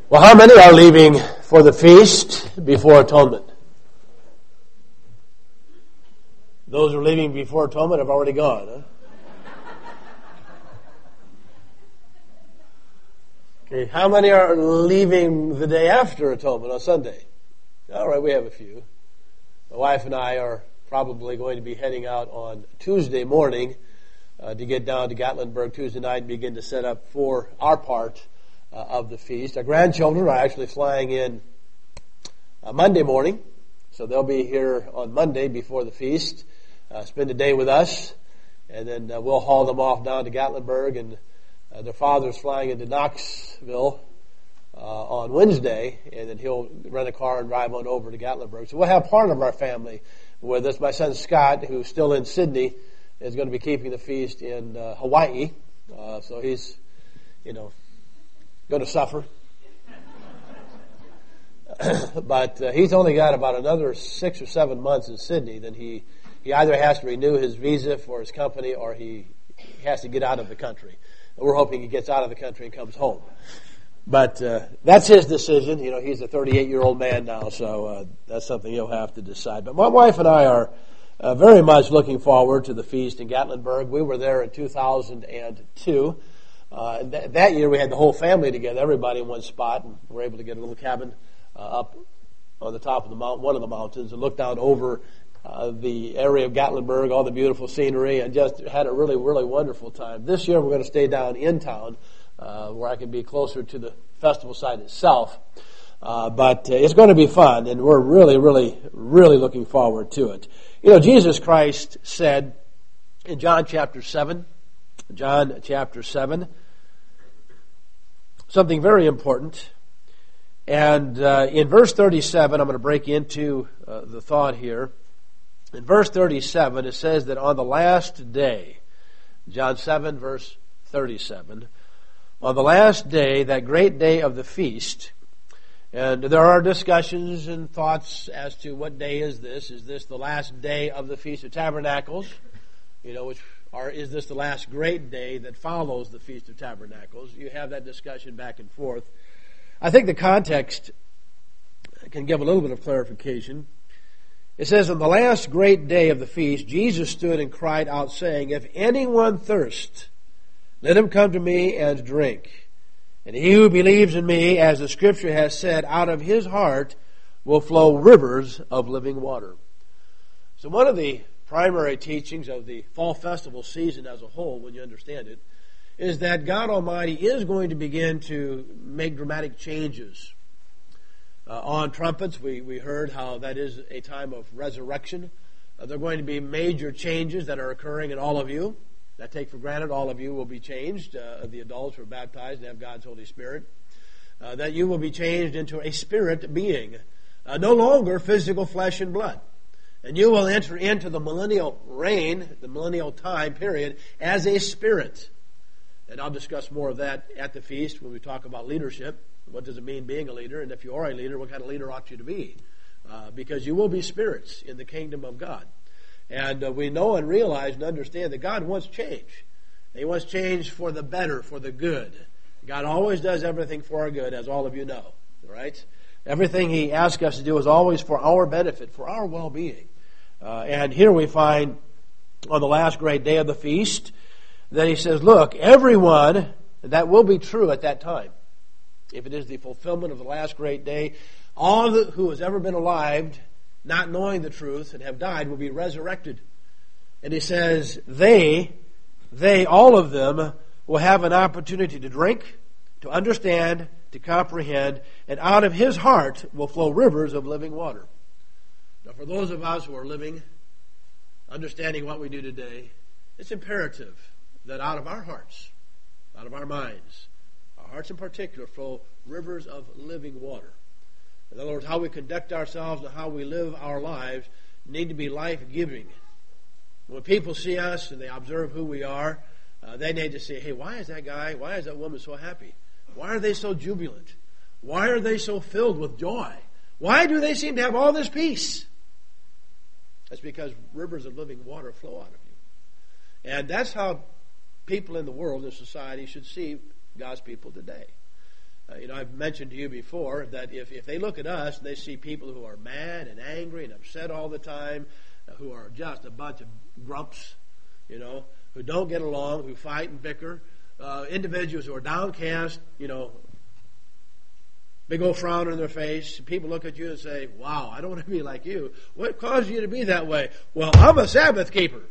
Well, how many are leaving for the feast before atonement? Those who are leaving before atonement have already gone, huh? Okay, how many are leaving the day after atonement on Sunday? All right, we have a few. My wife and I are probably going to be heading out on Tuesday morning to get down to Gatlinburg Tuesday night and begin to set up for our part of the feast. Our grandchildren are actually flying in Monday morning, so they'll be here on Monday before the feast, spend a day with us, and then we'll haul them off down to Gatlinburg, and their father's flying into Knoxville on Wednesday, and then he'll rent a car and drive on over to Gatlinburg. So we'll have part of our family with us. My son Scott, who's still in Sydney, is going to be keeping the feast in Hawaii, so he's, going to suffer. But he's only got about another 6 or 7 months in Sydney. Then he either has to renew his visa for his company or he has to get out of the country. And we're hoping he gets out of the country and comes home. But that's his decision. He's a 38-year-old man now, so that's something he'll have to decide. But my wife and I are very much looking forward to the feast in Gatlinburg. We were there in 2002. That year we had the whole family together, everybody in one spot, and we were able to get a little cabin up on the top of the mountain, one of the mountains, and look down over the area of Gatlinburg, all the beautiful scenery, and just had a really, really wonderful time. This year we're going to stay down in town where I can be closer to the festival site itself. But it's going to be fun, and we're really, really, really looking forward to it. Jesus Christ said in John chapter 7, something very important. And in verse 37, I'm going to break into the thought here. In verse 37, it says that on the last day, John 7, verse 37, on the last day, that great day of the feast, and there are discussions and thoughts as to what day is this. Is this the last day of the Feast of Tabernacles? Or is this the last great day that follows the Feast of Tabernacles? You have that discussion back and forth. I think the context can give a little bit of clarification. It says, on the last great day of the feast, Jesus stood and cried out, saying, if anyone thirst, let him come to me and drink. And he who believes in me, as the Scripture has said, out of his heart will flow rivers of living water. So one of the primary teachings of the fall festival season as a whole, when you understand it, is that God Almighty is going to begin to make dramatic changes. On trumpets, we heard how that is a time of resurrection. There are going to be major changes that are occurring in all of you. I take for granted all of you will be changed, the adults who are baptized and have God's Holy Spirit. That you will be changed into a spirit being, no longer physical flesh and blood. And you will enter into the millennial reign, the millennial time period, as a spirit. And I'll discuss more of that at the feast when we talk about leadership. What does it mean being a leader? And if you are a leader, what kind of leader ought you to be? Because you will be spirits in the kingdom of God. And we know and realize and understand that God wants change. He wants change for the better, for the good. God always does everything for our good, as all of you know. Right? Everything He asks us to do is always for our benefit, for our well-being. And here we find on the last great day of the feast that He says, look, everyone, that will be true at that time. If it is the fulfillment of the last great day, all who has ever been alive, not knowing the truth and have died, will be resurrected. And He says, they, all of them, will have an opportunity to drink, to understand, to comprehend, and out of His heart will flow rivers of living water. Now, for those of us who are living, understanding what we do today, it's imperative that out of our hearts, out of our minds, our hearts in particular, flow rivers of living water. In other words, how we conduct ourselves and how we live our lives need to be life-giving. When people see us and they observe who we are, they need to say, hey, why is that guy, why is that woman so happy? Why are they so jubilant? Why are they so filled with joy? Why do they seem to have all this peace? That's because rivers of living water flow out of you. And that's how people in the world and society should see God's people today. I've mentioned to you before that if they look at us and they see people who are mad and angry and upset all the time, who are just a bunch of grumps, who don't get along, who fight and bicker, individuals who are downcast, big old frown on their face. People look at you and say, wow, I don't want to be like you. What caused you to be that way? Well, I'm a Sabbath keeper.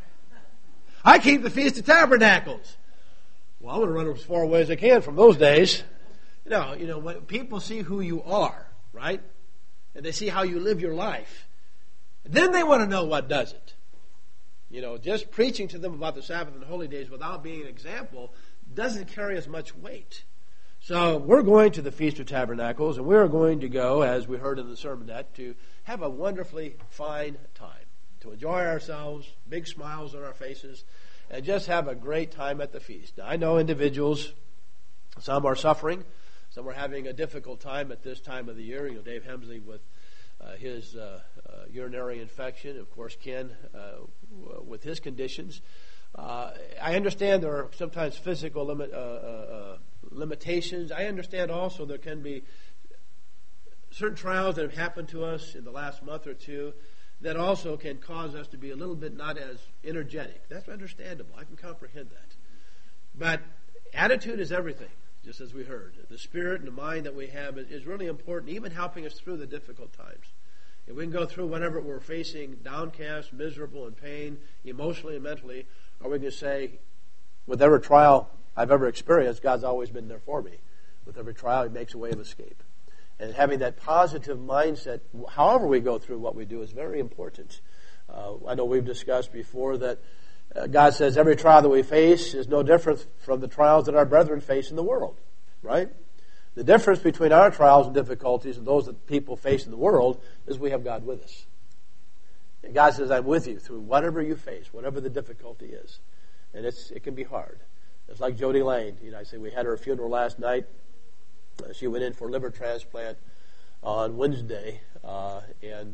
I keep the Feast of Tabernacles. Well, I'm going to run as far away as I can from those days. When people see who you are, right? And they see how you live your life, then they want to know what does it. Just preaching to them about the Sabbath and holy days without being an example doesn't carry as much weight. So we're going to the Feast of Tabernacles, and we're going to go, as we heard in the sermonette, to have a wonderfully fine time, to enjoy ourselves, big smiles on our faces, and just have a great time at the feast. Now, I know individuals, some are suffering, some are having a difficult time at this time of the year. Dave Hemsley with his urinary infection, of course Ken with his conditions. I understand there are sometimes physical limitations. I understand also there can be certain trials that have happened to us in the last month or two that also can cause us to be a little bit not as energetic. That's understandable. I can comprehend that. But attitude is everything, just as we heard. The spirit and the mind that we have is really important, even helping us through the difficult times. If we can go through whatever we're facing, downcast, miserable, in pain, emotionally and mentally, or we can say, with every trial I've ever experienced, God's always been there for me. With every trial, He makes a way of escape. And having that positive mindset, however we go through what we do, is very important. I know we've discussed before that God says every trial that we face is no different from the trials that our brethren face in the world, right? The difference between our trials and difficulties and those that people face in the world is we have God with us. And God says, I'm with you through whatever you face, whatever the difficulty is. And it can be hard. It's like Jody Lane. I say we had her funeral last night. She went in for a liver transplant on Wednesday, and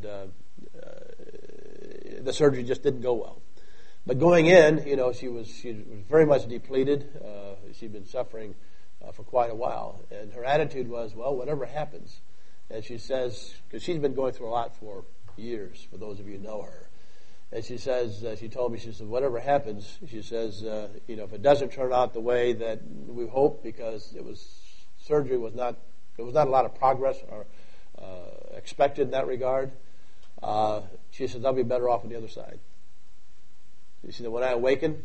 the surgery just didn't go well. But going in, she was very much depleted. She'd been suffering for quite a while, and her attitude was, well, whatever happens. And she says, because she's been going through a lot for years, for those of you who know her. And she says, she told me, she said, whatever happens, she says, if it doesn't turn out the way that we hope, because surgery was not, there was not a lot of progress or expected in that regard. She says, I'll be better off on the other side. She said, when I awaken,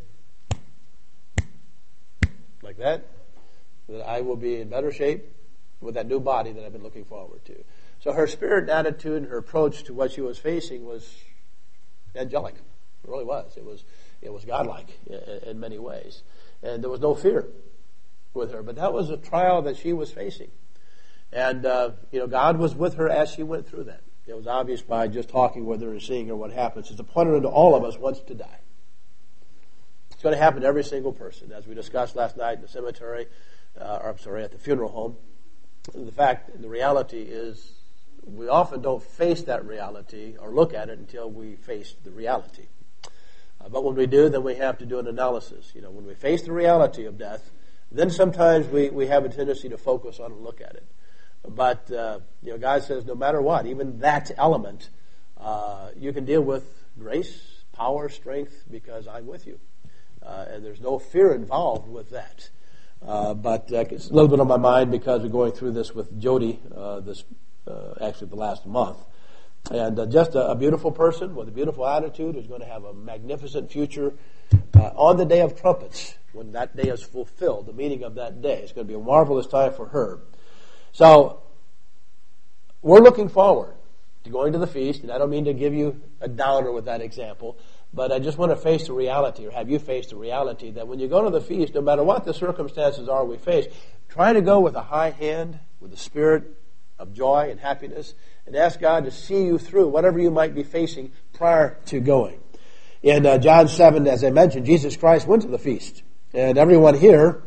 like that I will be in better shape with that new body that I've been looking forward to. So her spirit and attitude and her approach to what she was facing was angelic. It really was. It was godlike in many ways. And there was no fear with her. But that was a trial that she was facing. And, God was with her as she went through that. It was obvious by just talking with her and seeing her what happens. It's appointed to all of us once to die. It's going to happen to every single person. As we discussed last night in the cemetery, at the funeral home, the reality is we often don't face that reality or look at it until we face the reality. But when we do, then we have to do an analysis. When we face the reality of death, then sometimes we have a tendency to focus on and look at it. But, God says no matter what, even that element, you can deal with grace, power, strength, because I'm with you. And there's no fear involved with that. But it's a little bit on my mind because we're going through this with Jody actually the last month. And just a beautiful person with a beautiful attitude who's going to have a magnificent future on the day of trumpets, when that day is fulfilled, the meaning of that day. It's going to be a marvelous time for her. So we're looking forward to going to the feast, and I don't mean to give you a downer with that example, but I just want to face the reality, or have you face the reality, that when you go to the feast, no matter what the circumstances are we face, try to go with a high hand, with a spirit of joy and happiness, and ask God to see you through whatever you might be facing prior to going. In John 7, as I mentioned, Jesus Christ went to the feast. And everyone here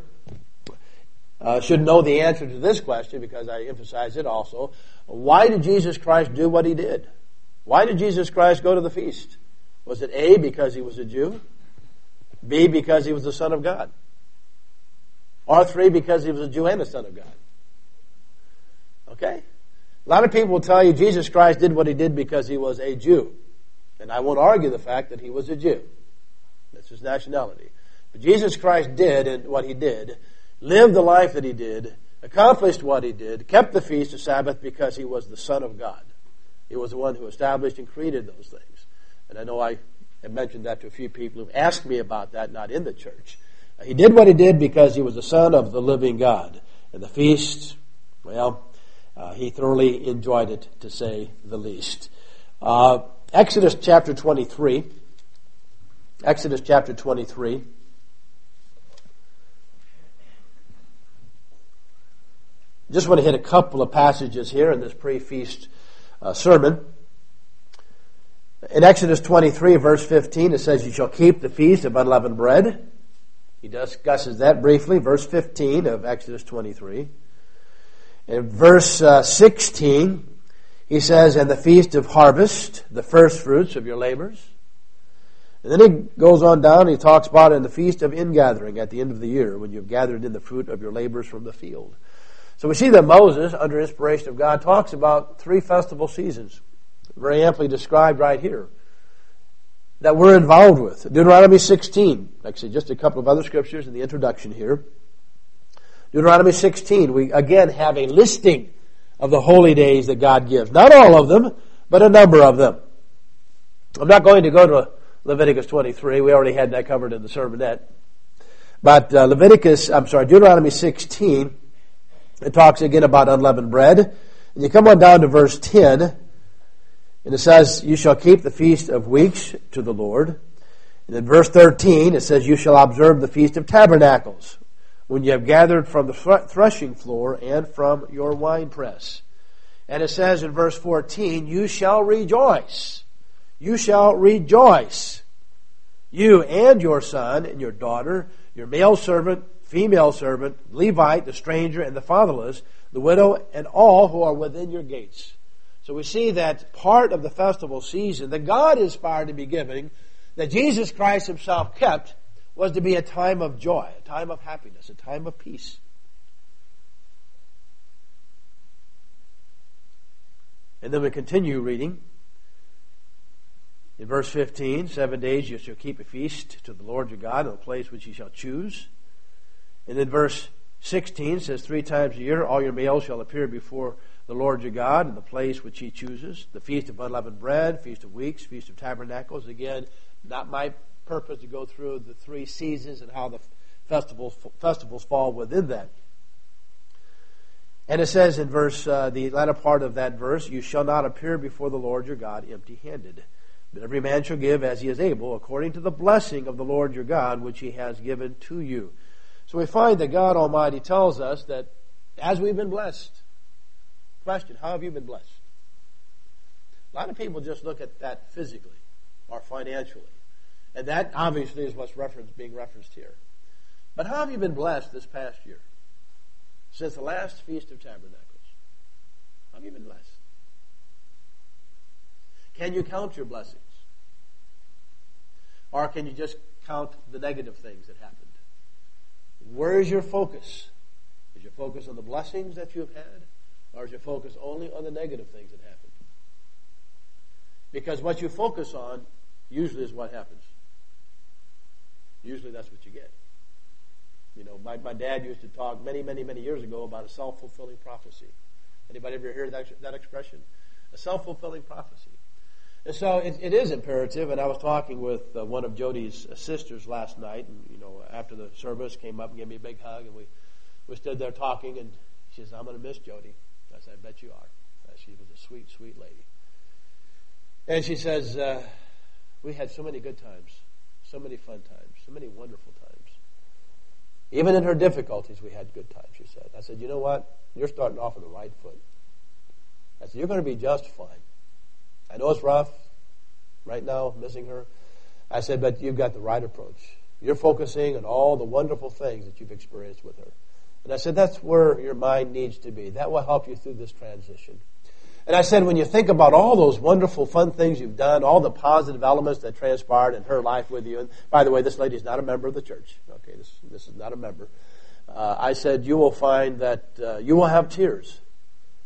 should know the answer to this question, because I emphasize it also. Why did Jesus Christ do what He did? Why did Jesus Christ go to the feast? Was it A, because He was a Jew? B, because He was the Son of God? Or 3, because He was a Jew and the Son of God? Okay? A lot of people will tell you Jesus Christ did what he did because he was a Jew. And I won't argue the fact that he was a Jew. That's his nationality. But Jesus Christ did what he did, lived the life that he did, accomplished what he did, kept the feast of Sabbath because he was the Son of God. He was the one who established and created those things. And I know I have mentioned that to a few people who asked me about that, not in the church. He did what he did because he was the Son of the living God. And the feast, well, he thoroughly enjoyed it, to say the least. Exodus chapter 23. Exodus chapter 23. Just want to hit a couple of passages here in this pre-feast sermon. In Exodus 23, verse 15, it says, "You shall keep the feast of unleavened bread." He discusses that briefly. Verse 15 of Exodus 23. In verse 16, he says, "And the feast of harvest, the first fruits of your labors." And then he goes on down and he talks about in the feast of ingathering at the end of the year, when you've gathered in the fruit of your labors from the field. So we see that Moses, under inspiration of God, talks about 3 festival seasons, very amply described right here, that we're involved with. Deuteronomy 16, like I said, just a couple of other scriptures in the introduction here. Deuteronomy 16, we again have a listing of the holy days that God gives. Not all of them, but a number of them. I'm not going to go to Leviticus 23. We already had that covered in the sermonette. But Deuteronomy 16, it talks again about unleavened bread. And you come on down to verse 10, and it says, "You shall keep the feast of weeks to the Lord." And in verse 13, it says, "You shall observe the feast of tabernacles, when you have gathered from the threshing floor and from your winepress." And it says in verse 14, "You shall rejoice. You shall rejoice. You and your son and your daughter, your male servant, female servant, Levite, the stranger, and the fatherless, the widow, and all who are within your gates." So we see that part of the festival season that God inspired to be giving, that Jesus Christ himself kept, was to be a time of joy, a time of happiness, a time of peace. And then we continue reading. In verse 15, 7 days you shall keep a feast to the Lord your God in the place which you shall choose. And then verse 16 says, 3 times a year all your males shall appear before the Lord your God in the place which he chooses. The feast of unleavened bread, feast of weeks, feast of tabernacles. Again, not my purpose to go through the 3 seasons and how the festivals fall within that. And it says in the latter part of that verse, "You shall not appear before the Lord your God empty-handed. But every man shall give as he is able, according to the blessing of the Lord your God, which he has given to you." So we find that God Almighty tells us that as we've been blessed, question, how have you been blessed? A lot of people just look at that physically or financially. And that obviously is what's being referenced here. But how have you been blessed this past year? Since the last Feast of Tabernacles. How have you been blessed? Can you count your blessings? Or can you just count the negative things that happened? Where is your focus? Is your focus on the blessings that you've had? Or is your focus only on the negative things that happened? Because what you focus on usually is what happens. Usually that's what you get. You know, my dad used to talk many, many, many years ago about a self-fulfilling prophecy. Anybody ever hear that expression? A self-fulfilling prophecy. And so it is imperative, and I was talking with one of Jody's sisters last night, and after the service, came up and gave me a big hug, and we stood there talking, and she says, "I'm going to miss Jody." I said, "I bet you are." She was a sweet, sweet lady. And she says, "We had so many good times, so many fun times, so many wonderful times. Even in her difficulties, we had good times," she said. I said, "You know what? You're starting off on the right foot." I said, "You're going to be just fine. I know it's rough right now, missing her." I said, "But you've got the right approach. You're focusing on all the wonderful things that you've experienced with her." And I said, that's where your mind needs to be. That will help you through this transition. And I said, when you think about all those wonderful, fun things you've done, all the positive elements that transpired in her life with you, and by the way, this lady is not a member of the church. Okay, this is not a member. I said, you will find that you will have tears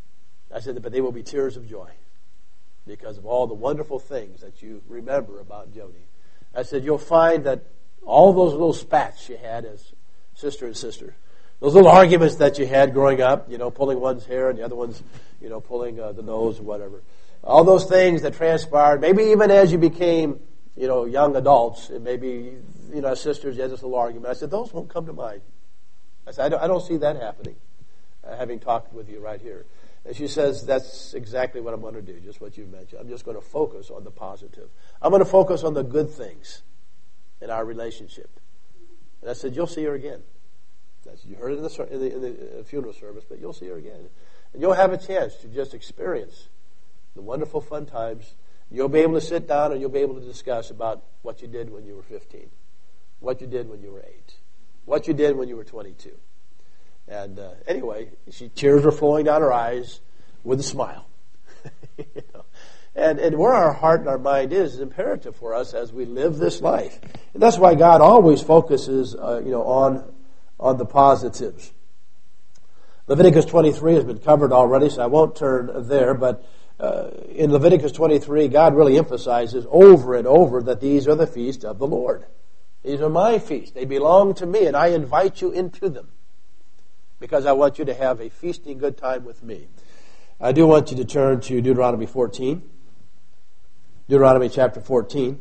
I said, but they will be tears of joy because of all the wonderful things that you remember about Jody. I said, you'll find that all those little spats you had as sister and sister, those little arguments that you had growing up, pulling one's hair and the other one's, pulling the nose or whatever. All those things that transpired, maybe even as you became, young adults, and maybe, as sisters, you had this little argument. I said, those won't come to mind. I said, I don't see that happening, having talked with you right here. And she says, that's exactly what I'm going to do, just what you've mentioned. I'm just going to focus on the positive. I'm going to focus on the good things in our relationship. And I said, you'll see her again. You heard it in the funeral service, but you'll see her again. And you'll have a chance to just experience the wonderful fun times. You'll be able to sit down and you'll be able to discuss about what you did when you were 15, what you did when you were 8, what you did when you were 22. And anyway, tears were flowing down her eyes with a smile. And where our heart and our mind is imperative for us as we live this life. And that's why God always focuses, on the positives. Leviticus 23 has been covered already, so I won't turn there. But in Leviticus 23, God really emphasizes over and over that these are the feasts of the Lord. These are my feasts. They belong to me, and I invite you into them because I want you to have a feasting good time with me. I do want you to turn to Deuteronomy 14. Deuteronomy chapter 14.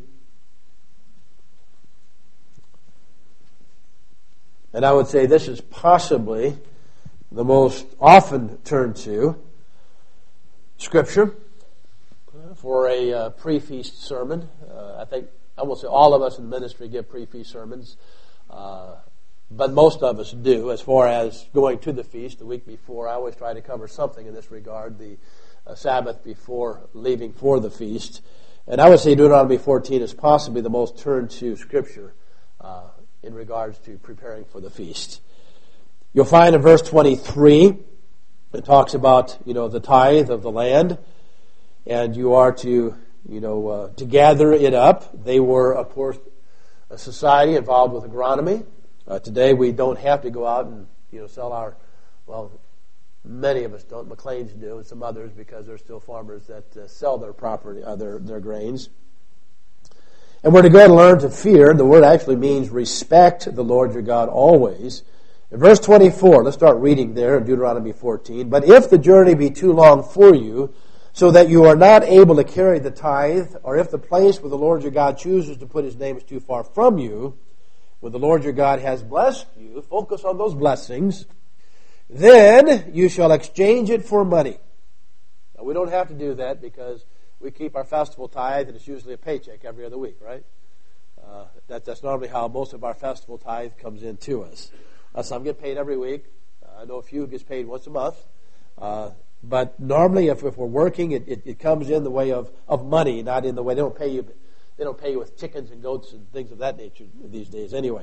And I would say this is possibly the most often turned to scripture for a pre-feast sermon. I won't say all of us in ministry give pre-feast sermons, but most of us do. As far as going to the feast the week before, I always try to cover something in this regard, the Sabbath before leaving for the feast. And I would say Deuteronomy 14 is possibly the most turned to scripture in regards to preparing for the feast. You'll find in verse 23, it talks about, the tithe of the land, and you are to, to gather it up. They were, of course, a society involved with agronomy. Today we don't have to go out and, sell our, many of us don't. McLean's do, and some others, because there's still farmers that sell their property, their grains. And we're to go and learn to fear. The word actually means respect the Lord your God always. In verse 24, let's start reading there in Deuteronomy 14. But if the journey be too long for you, so that you are not able to carry the tithe, or if the place where the Lord your God chooses to put his name is too far from you, when the Lord your God has blessed you, focus on those blessings, then you shall exchange it for money. Now, we don't have to do that because we keep our festival tithe, and it's usually a paycheck every other week, right? That's normally how most of our festival tithe comes in to us. Some get paid every week. I know a few gets paid once a month. But normally, if we're working, it comes in the way of money, not in the way they don't pay you. They don't pay you with chickens and goats and things of that nature these days, anyway.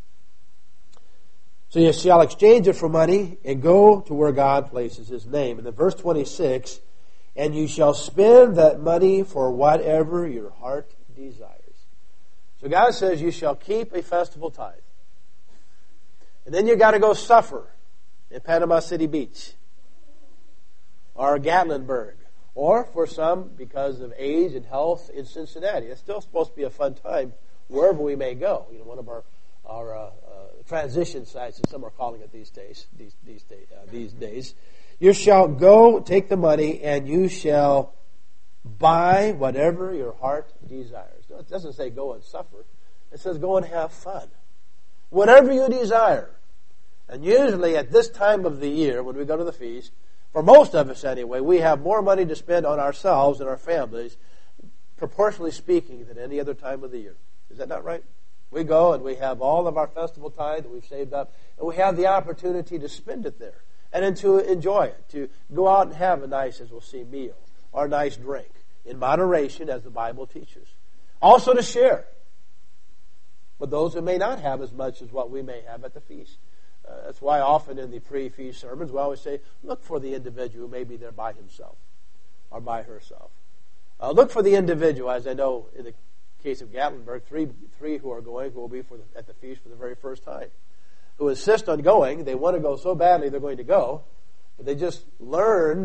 So you shall exchange it for money and go to where God places his name. And then verse 26, and you shall spend that money for whatever your heart desires. So God says you shall keep a festival tithe. And then you got to go suffer in Panama City Beach or Gatlinburg, or for some, because of age and health, in Cincinnati. It's still supposed to be a fun time wherever we may go. One of our transition sites, as some are calling it these days. You shall go, take the money, and you shall buy whatever your heart desires. It doesn't say go and suffer. It says go and have fun. Whatever you desire. And usually at this time of the year, when we go to the feast, for most of us anyway, we have more money to spend on ourselves and our families, proportionally speaking, than any other time of the year. Is that not right? We go and we have all of our festival tithe that we've saved up, and we have the opportunity to spend it there, and then to enjoy it, to go out and have a nice, as we'll see, meal, or a nice drink, in moderation, as the Bible teaches. Also to share with those who may not have as much as what we may have at the feast. That's why often in the pre-feast sermons we always say, look for the individual who may be there by himself or by herself. Look for the individual, as I know in the case of Gatlinburg, three who are going, who will be at the feast for the very first time, who insist on going. They want to go so badly they're going to go, but they just learned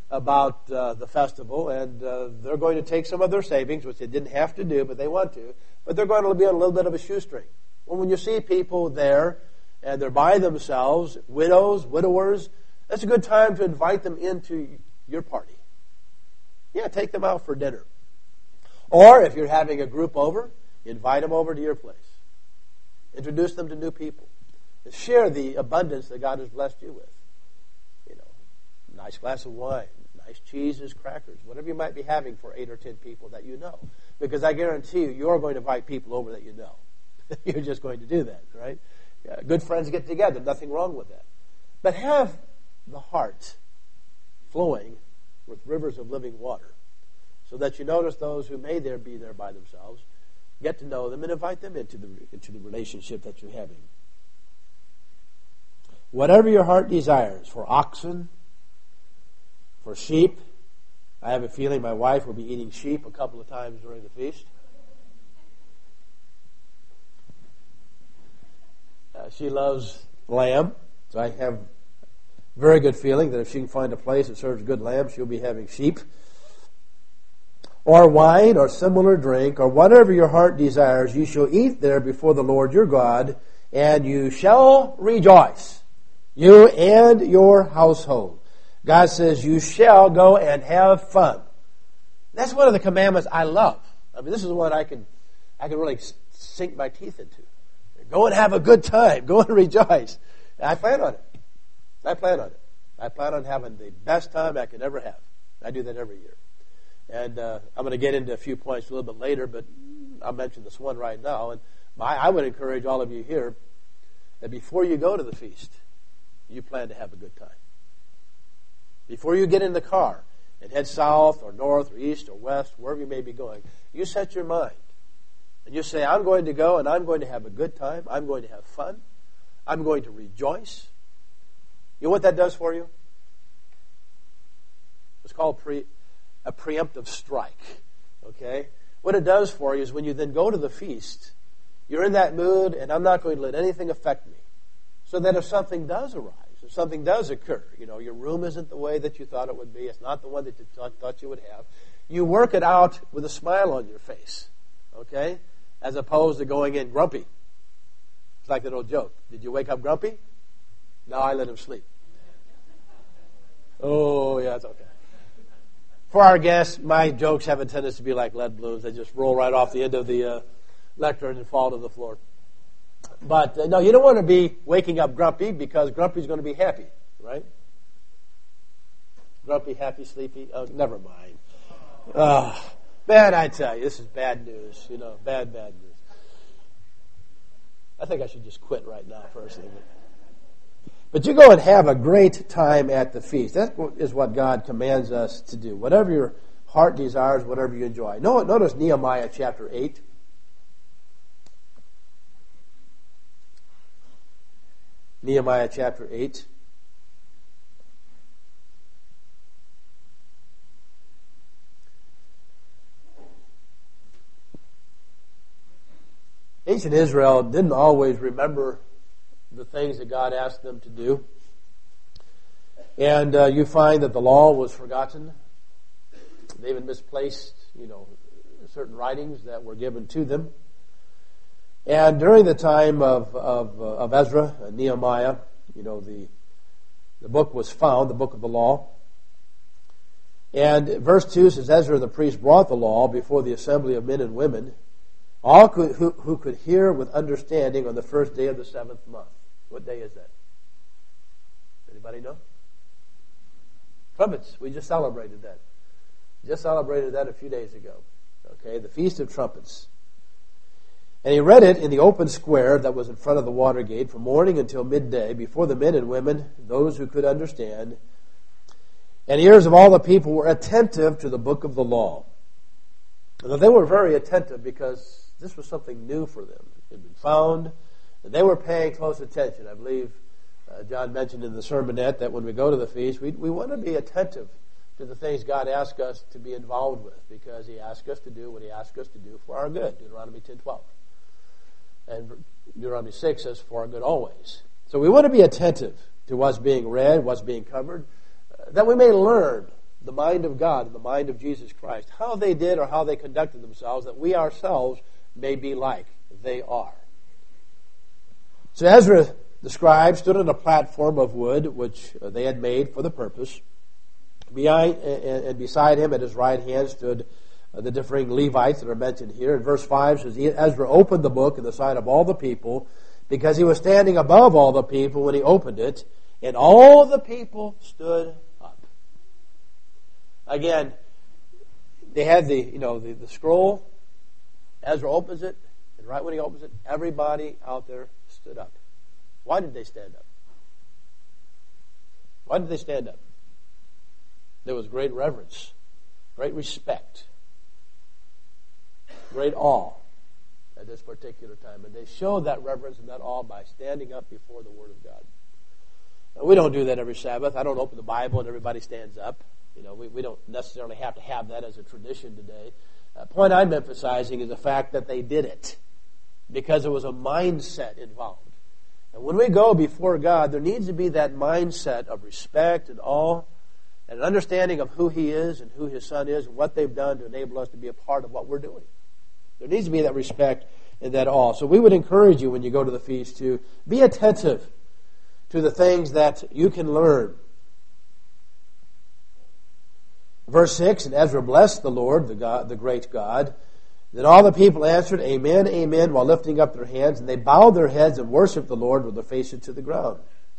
about the festival, and they're going to take some of their savings, which they didn't have to do, but they want to, but they're going to be on a little bit of a shoestring. Well, when you see people there, and they're by themselves, widows, widowers, that's a good time to invite them into your party. Yeah, take them out for dinner. Or if you're having a group over, invite them over to your place. Introduce them to new people. And share the abundance that God has blessed you with. You know, nice glass of wine, nice cheeses, crackers, whatever you might be having for 8 or 10 people that you know. Because I guarantee you, you're going to invite people over that you know. You're just going to do that, right? Yeah, good friends get together. Nothing wrong with that. But have the heart flowing with rivers of living water, so that you notice those who may be there by themselves, get to know them and invite them into the relationship that you're having. Whatever your heart desires, for oxen, for sheep. I have a feeling my wife will be eating sheep a couple of times during the feast. She loves lamb, so I have a very good feeling that if she can find a place that serves good lamb, she'll be having sheep. Or wine, or similar drink, or whatever your heart desires, you shall eat there before the Lord your God, and you shall rejoice, you and your household. God says you shall go and have fun. That's one of the commandments I love. I mean, this is one I can really sink my teeth into. Go and have a good time. Go and rejoice. And I plan on it. I plan on having the best time I could ever have. I do that every year. And I'm going to get into a few points a little bit later, but I'll mention this one right now. And I would encourage all of you here that before you go to the feast, you plan to have a good time. Before you get in the car and head south or north or east or west, wherever you may be going, you set your mind. And you say, I'm going to go and I'm going to have a good time. I'm going to have fun. I'm going to rejoice. You know what that does for you? It's called a preemptive strike. Okay? What it does for you is when you then go to the feast, you're in that mood, and I'm not going to let anything affect me. So that if something does arise, if something does occur, you know, your room isn't the way that you thought it would be, it's not the one that you thought you would have, you work it out with a smile on your face. Okay? As opposed to going in grumpy. It's like that old joke. Did you wake up grumpy? No, I let him sleep. Oh, yeah, it's okay. For our guests, my jokes have a tendency to be like lead balloons. They just roll right off the end of the lectern and fall to the floor. But no, you don't want to be waking up grumpy, because grumpy is going to be happy, right? Grumpy, happy, sleepy. Oh, never mind. Man, I tell you, this is bad news. You know, bad news. I think I should just quit right now, personally. But you go and have a great time at the feast. That is what God commands us to do. Whatever your heart desires, whatever you enjoy. Notice Nehemiah chapter 8. Nehemiah chapter 8. Ancient Israel didn't always remember the things that God asked them to do. And you find that the law was forgotten. They even misplaced, certain writings that were given to them. And during the time of Ezra and Nehemiah, the book was found, the book of the law. And verse 2 says, Ezra the priest brought the law before the assembly of men and women, all who could hear with understanding on the first day of the 7th month. What day is that? Anybody know? Trumpets. We just celebrated that. Just celebrated that a few days ago. Okay, the Feast of Trumpets. And he read it in the open square that was in front of the water gate from morning until midday before the men and women, those who could understand. And the ears of all the people were attentive to the book of the law. And they were very attentive because this was something new for them. It had been found, and they were paying close attention. I believe John mentioned in the sermonette that when we go to the feast, we want to be attentive to the things God asks us to be involved with, because He asks us to do what He asks us to do for our good, Deuteronomy 10:12. And Deuteronomy 6 says, for our good always. So we want to be attentive to what's being read, what's being covered, that we may learn the mind of God and the mind of Jesus Christ, how they did or how they conducted themselves, that we ourselves may be like they are. So Ezra, the scribe, stood on a platform of wood which they had made for the purpose. And beside him at his right hand stood the differing Levites that are mentioned here. In verse 5 says, Ezra opened the book in the sight of all the people, because he was standing above all the people when he opened it, and all the people stood up. Again, they had the scroll. Ezra opens it, and right when he opens it, everybody out there stood up. Why did they stand up? Why did they stand up? There was great reverence, great respect, great awe at this particular time. And they showed that reverence and that awe by standing up before the Word of God. Now, we don't do that every Sabbath. I don't open the Bible and everybody stands up. We don't necessarily have to have that as a tradition today. The point I'm emphasizing is the fact that they did it because there was a mindset involved. And when we go before God, there needs to be that mindset of respect and awe and an understanding of who He is and who His Son is and what they've done to enable us to be a part of what we're doing. There needs to be that respect and that awe. So we would encourage you when you go to the feast to be attentive to the things that you can learn. Verse 6, and Ezra blessed the Lord, the great God. Then all the people answered, Amen, Amen, while lifting up their hands, and they bowed their heads and worshiped the Lord with their faces to the ground.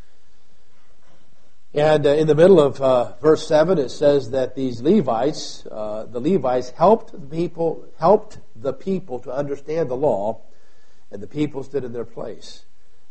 And in the middle of verse 7, it says that these Levites, helped the people to understand the law, and the people stood in their place.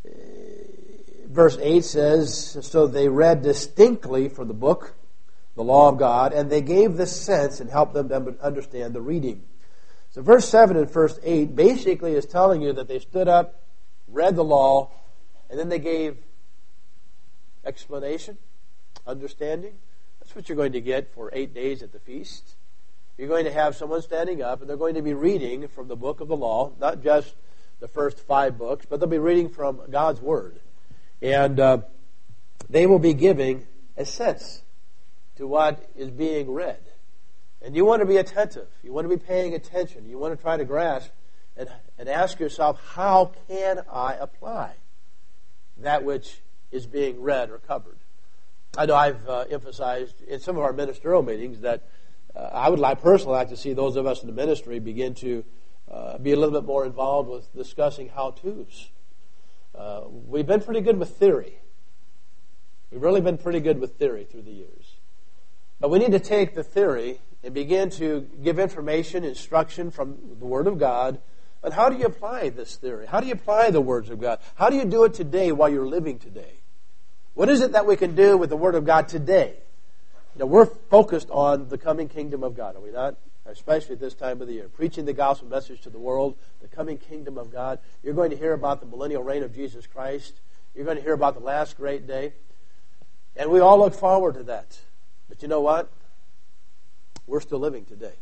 Verse 8 says, so they read distinctly from the book, the law of God, and they gave the sense and helped them to understand the reading. So verse 7 and verse 8 basically is telling you that they stood up, read the law, and then they gave explanation, understanding. That's what you're going to get for 8 days at the feast. You're going to have someone standing up, and they're going to be reading from the book of the law, not just the first 5 books, but they'll be reading from God's Word. And they will be giving a sense to what is being read. And you want to be attentive. You want to be paying attention. You want to try to grasp and ask yourself, how can I apply that which is being read or covered? I know I've emphasized in some of our ministerial meetings that I would personally like to see those of us in the ministry begin to be a little bit more involved with discussing how-tos. We've been pretty good with theory. We've really been pretty good with theory through the years. But we need to take the theory and begin to give information, instruction from the Word of God on how do you apply this theory? How do you apply the words of God? How do you do it today while you're living today? What is it that we can do with the Word of God today? We're focused on the coming kingdom of God, are we not? Especially at this time of the year. Preaching the gospel message to the world, the coming kingdom of God. You're going to hear about the millennial reign of Jesus Christ. You're going to hear about the last great day. And we all look forward to that. But you know what? We're still living today.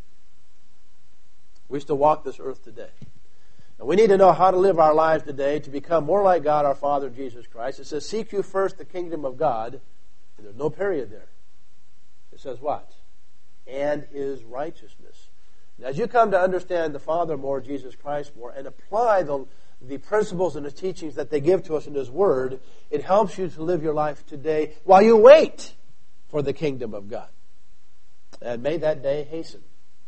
We still walk this earth today. And we need to know how to live our lives today to become more like God, our Father, Jesus Christ. It says, seek you first the kingdom of God. And there's no period there. It says what? And His righteousness. And as you come to understand the Father more, Jesus Christ more, and apply the principles and the teachings that they give to us in His Word, it helps you to live your life today while you wait for the kingdom of God. And may that day hasten.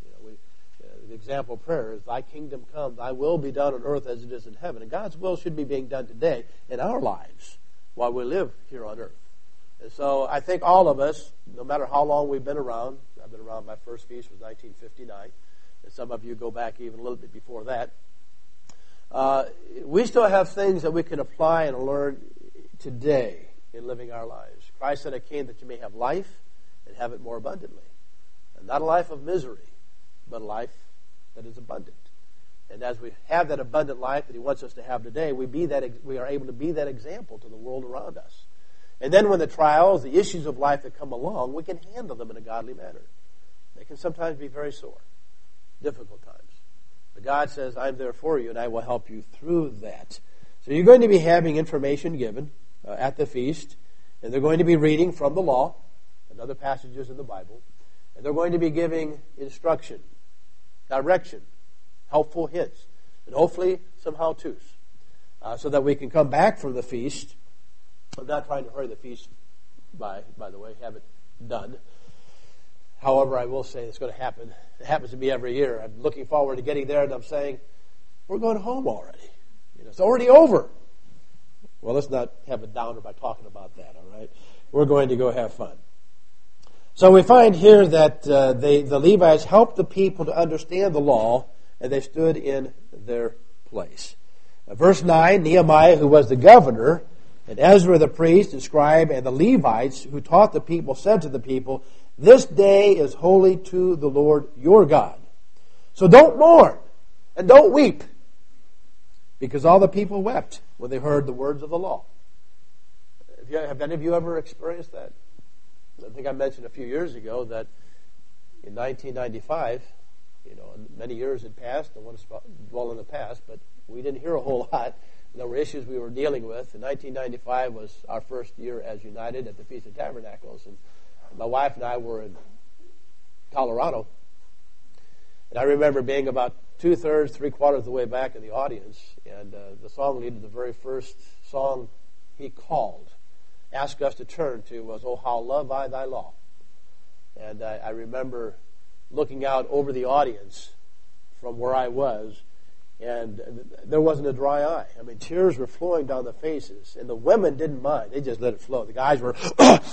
The example of prayer is, Thy kingdom come, Thy will be done on earth as it is in heaven. And God's will should be being done today in our lives while we live here on earth. And so I think all of us, no matter how long we've been around, I've been around, my first feast was 1959, and some of you go back even a little bit before that, we still have things that we can apply and learn today in living our lives. Christ said, I came that you may have life and have it more abundantly. And not a life of misery, but a life that is abundant. And as we have that abundant life that He wants us to have today, we are able to be that example to the world around us. And then when the trials, the issues of life that come along, we can handle them in a godly manner. They can sometimes be very sore, difficult times. But God says, I'm there for you, and I will help you through that. So you're going to be having information given at the feast, and they're going to be reading from the law and other passages in the Bible. And they're going to be giving instruction, direction, helpful hints, and hopefully some how-tos, so that we can come back from the feast. I'm not trying to hurry the feast by the way, have it done. However, I will say it's going to happen. It happens to me every year. I'm looking forward to getting there, and I'm saying, we're going home already. It's already over. Well, let's not have a downer by talking about that, all right? We're going to go have fun. So we find here that the Levites helped the people to understand the law, and they stood in their place. Verse 9, Nehemiah, who was the governor, and Ezra the priest and scribe, and the Levites who taught the people, said to the people, "This day is holy to the Lord your God. So don't mourn and don't weep," because all the people wept when they heard the words of the law. Have any of you ever experienced that? I think I mentioned a few years ago that in 1995, many years had passed. I want to dwell in the past, but we didn't hear a whole lot. There were issues we were dealing with. And 1995 was our first year as United at the Feast of Tabernacles. And my wife and I were in Colorado. And I remember being about 2/3, 3/4 of the way back in the audience. And the song leader, the very first song he called, asked us to turn to was, "Oh, how love I thy law." And I remember looking out over the audience from where I was, and there wasn't a dry eye. I mean, tears were flowing down the faces, and the women didn't mind. They just let it flow. The guys were,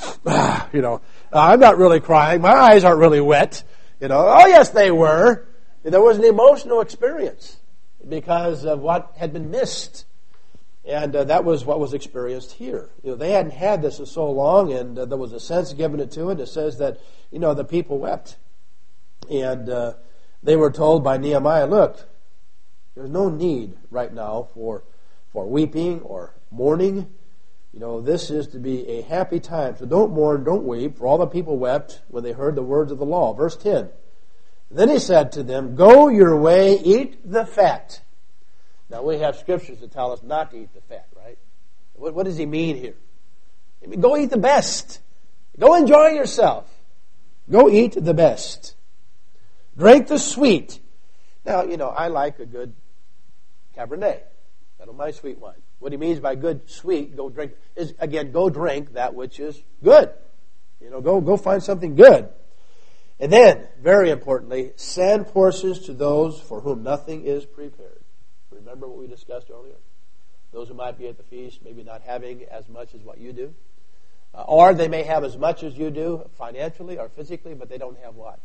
I'm not really crying. My eyes aren't really wet. Oh, yes, they were. And there was an emotional experience because of what had been missed. And that was what was experienced here. They hadn't had this in so long, and there was a sense given to it. It says that, the people wept. And they were told by Nehemiah, look, there's no need right now for weeping or mourning. This is to be a happy time. So don't mourn, don't weep, for all the people wept when they heard the words of the law. Verse 10. Then he said to them, "Go your way, eat the fat." Now we have scriptures that tell us not to eat the fat, right? What does he mean here? I mean, go eat the best. Go enjoy yourself. Go eat the best. Drink the sweet. Now, I like a good Cabernet. I don't mind sweet wine. What he means by good sweet, go drink, is again, go drink that which is good. Go find something good. And then, very importantly, send portions to those for whom nothing is prepared. Remember what we discussed earlier? Those who might be at the feast, maybe not having as much as what you do. Or they may have as much as you do financially or physically, but they don't have what?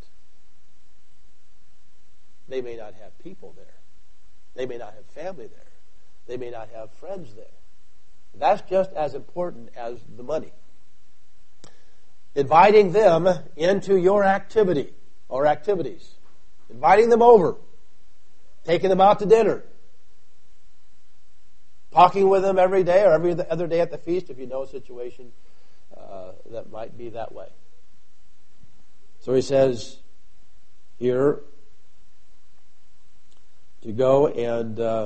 They may not have people there. They may not have family there. They may not have friends there. That's just as important as the money. Inviting them into your activity or activities. Inviting them over. Taking them out to dinner. Talking with them every day or every other day at the feast if you know a situation that might be that way. So he says here to go and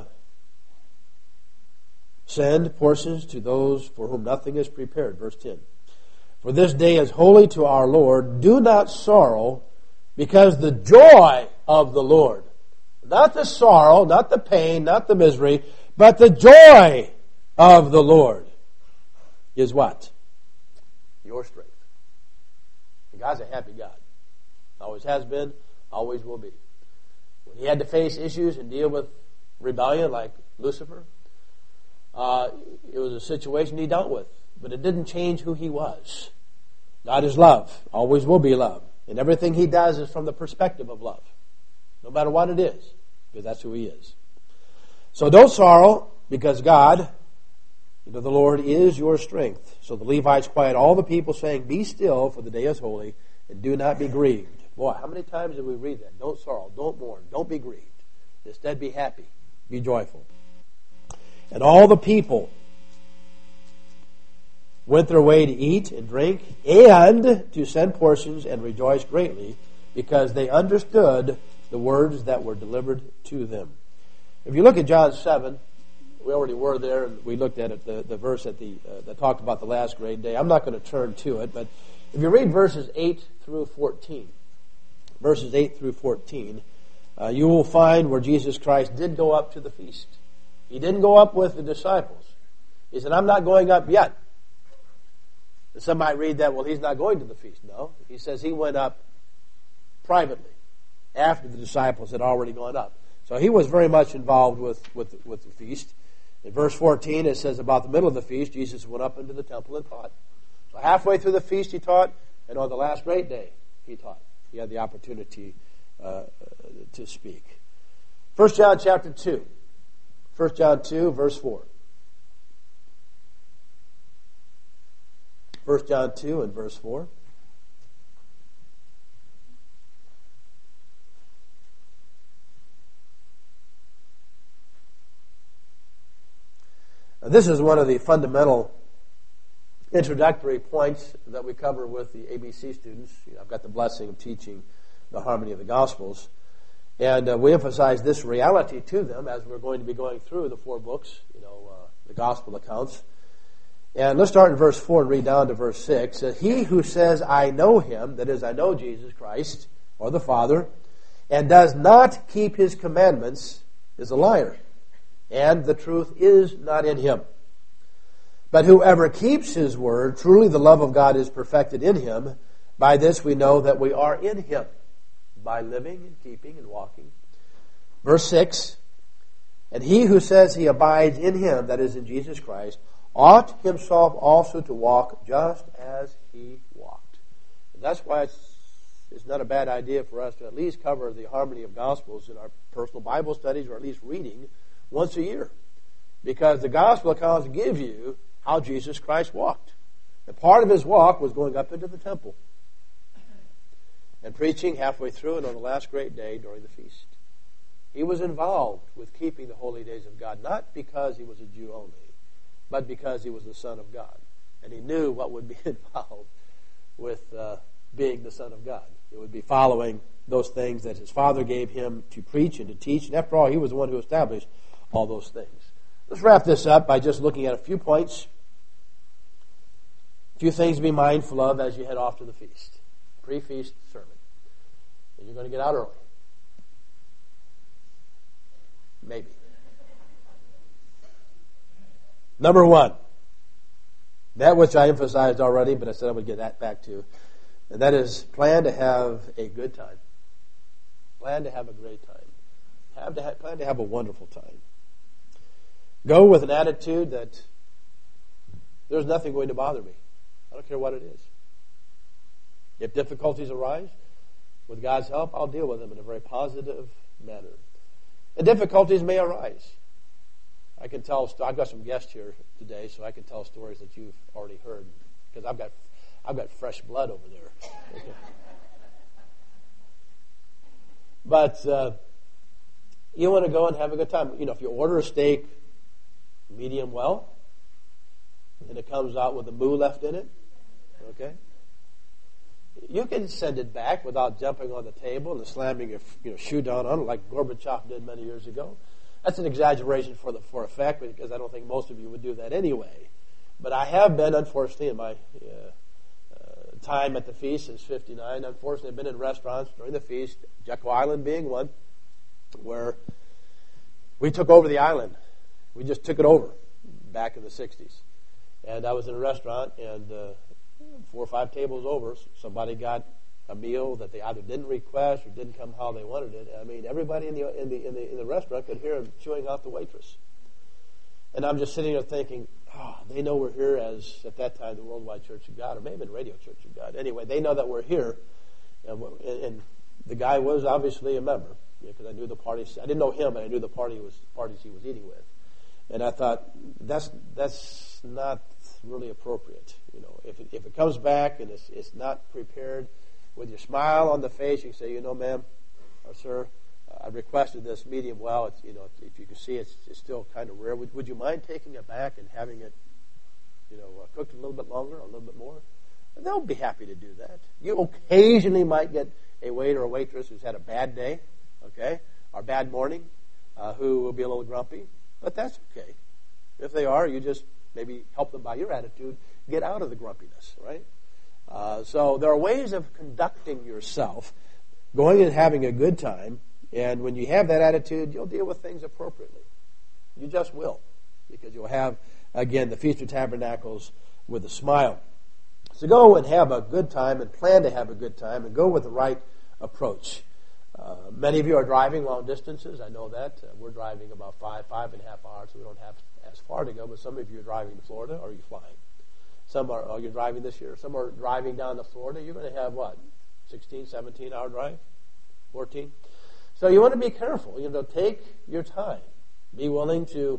send portions to those for whom nothing is prepared. Verse 10. For this day is holy to our Lord. Do not sorrow, because the joy of the Lord, not the sorrow, not the pain, not the misery, but the joy of the Lord is what? Your strength. And God's a happy God. Always has been, always will be. When he had to face issues and deal with rebellion like Lucifer, it was a situation he dealt with. But it didn't change who he was. God is love. Always will be love. And everything he does is from the perspective of love. No matter what it is. Because that's who he is. So don't sorrow, because God, the Lord, is your strength. So the Levites quiet all the people, saying, "Be still, for the day is holy, and do not be grieved." Boy, how many times did we read that? Don't sorrow, don't mourn, don't be grieved. Instead, be happy, be joyful. And all the people went their way to eat and drink and to send portions and rejoice greatly, because they understood the words that were delivered to them. If you look at John 7, we already were there, and we looked at it, the verse that talked about the last great day. I'm not going to turn to it, but if you read verses 8 through 14, verses 8 through 14, you will find where Jesus Christ did go up to the feast. He didn't go up with the disciples. He said, I'm not going up yet. And some might read that, well, he's not going to the feast. No, he says he went up privately after the disciples had already gone up. So he was very much involved with the feast. In verse 14, it says about the middle of the feast, Jesus went up into the temple and taught. So halfway through the feast he taught, and on the last great day he taught. He had the opportunity to speak. 1 John chapter 2. 1 John 2, verse 4. 1 John 2 and verse 4. This is one of the fundamental introductory points that we cover with the ABC students. I've got the blessing of teaching the harmony of the Gospels. And we emphasize this reality to them as we're going to be going through the 4 books, the Gospel accounts. And let's start in verse 4 and read down to verse 6. He who says, I know him, that is, I know Jesus Christ, or the Father, and does not keep his commandments, is a liar, and the truth is not in him. But whoever keeps his word, truly the love of God is perfected in him. By this we know that we are in him, by living and keeping and walking. Verse 6, and he who says he abides in him, that is in Jesus Christ, ought himself also to walk just as he walked. And that's why it's not a bad idea for us to at least cover the harmony of Gospels in our personal Bible studies, or at least reading once a year. Because the Gospel accounts give you how Jesus Christ walked. And part of his walk was going up into the temple and preaching halfway through and on the last great day during the feast. He was involved with keeping the holy days of God, not because he was a Jew only, but because he was the Son of God. And he knew what would be involved with being the Son of God. It would be following those things that his Father gave him to preach and to teach. And after all, he was the one who established all those things. Let's wrap this up by just looking at a few points. A few things to be mindful of as you head off to the feast. Pre-feast sermon. And you're going to get out early. Maybe. Number 1. That which I emphasized already, but I said I would get that back to. And that is, plan to have a good time. Plan to have a great time. Plan to have a wonderful time. Go with an attitude that there's nothing going to bother me. I don't care what it is. If difficulties arise, with God's help, I'll deal with them in a very positive manner. And difficulties may arise. I can tell. I've got some guests here today, so I can tell stories that you've already heard, because I've got fresh blood over there. But you want to go and have a good time. If you order a steak medium well, and it comes out with a moo left in it, okay, you can send it back without jumping on the table and slamming your shoe down on it like Gorbachev did many years ago. That's an exaggeration for effect, because I don't think most of you would do that anyway. But I have been, unfortunately, in my time at the feast since '59, unfortunately, I've been in restaurants during the feast, Jekyll Island being one, where we took over the island. We just took it over back in the 60s. And I was in a restaurant, and 4 or 5 tables over, somebody got a meal that they either didn't request or didn't come how they wanted it. I mean, everybody in the restaurant could hear him chewing out the waitress. And I'm just sitting there thinking, they know we're here as, at that time, the Worldwide Church of God, or maybe the Radio Church of God. Anyway, they know that we're here. And the guy was obviously a member, because I knew the parties. I didn't know him, but I knew the parties he was eating with. And I thought, that's not really appropriate. If it comes back and it's not prepared, with your smile on the face, you can say, ma'am, or sir, I requested this medium well. It's, if you can see, it's still kind of rare. Would you mind taking it back and having it, cooked a little bit longer, a little bit more? And they'll be happy to do that. You occasionally might get a waiter or waitress who's had a bad day, okay, or bad morning, who will be a little grumpy, but that's okay. If they are, you just maybe help them by your attitude get out of the grumpiness, right? So there are ways of conducting yourself going and having a good time. And when you have that attitude, you'll deal with things appropriately. You just will, because you'll have, again, the Feast of Tabernacles with a smile. So go and have a good time and plan to have a good time and go with the right approach. Many of you are driving long distances. I know that. We're driving about 5.5 hours, so we don't have as far to go. But some of you are driving to Florida, or are you flying? Some are, you're driving this year. Some are driving down to Florida. You're going to have what? 16, 17-hour drive? 14? So you want to be careful. Take your time. Be willing to,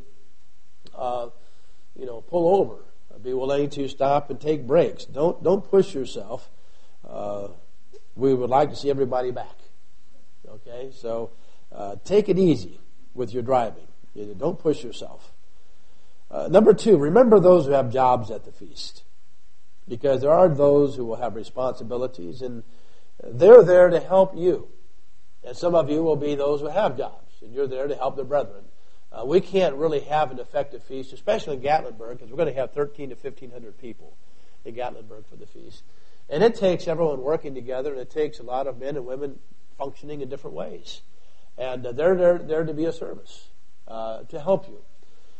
pull over. Be willing to stop and take breaks. Don't push yourself. We would like to see everybody back. Okay, so take it easy with your driving. Don't push yourself. Number 2, remember those who have jobs at the feast, because there are those who will have responsibilities, and they're there to help you. And some of you will be those who have jobs, and you're there to help the brethren. We can't really have an effective feast, especially in Gatlinburg, because we're going to have 1,300 to 1,500 people in Gatlinburg for the feast. And it takes everyone working together, and it takes a lot of men and women functioning in different ways. And they're there to be a service, to help you.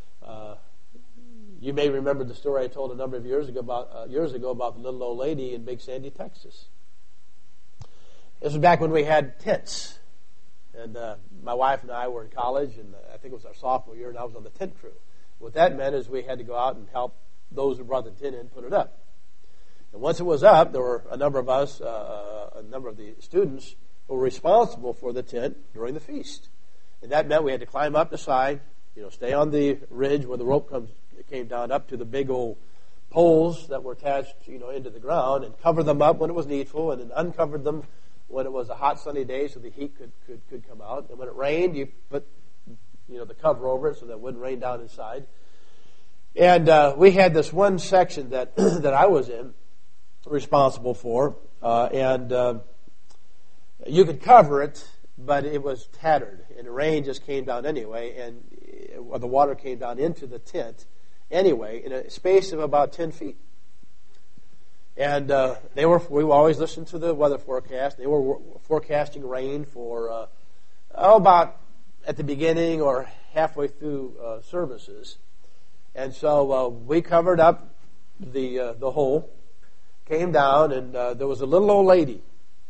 You may remember the story I told a number of years ago about the little old lady in Big Sandy, Texas. This was back when we had tents. And my wife and I were in college, and I think it was our sophomore year, and I was on the tent crew. What that meant is we had to go out and help those who brought the tent in put it up. And once it was up, there were a number of us, a number of the students who were responsible for the tent during the feast. And that meant we had to climb up the side, stay on the ridge where the rope came down up to the big old poles that were attached, into the ground, and cover them up when it was needful, and then uncovered them when it was a hot sunny day so the heat could come out. And when it rained, you put the cover over it so that it wouldn't rain down inside. And we had this one section that that I was responsible for, and you could cover it, but it was tattered, and the rain just came down anyway, and the water came down into the tent anyway in a space of about 10 feet. And we always listened to the weather forecast. They were forecasting rain for about at the beginning or halfway through services. And so we covered up the hole, came down, and there was a little old lady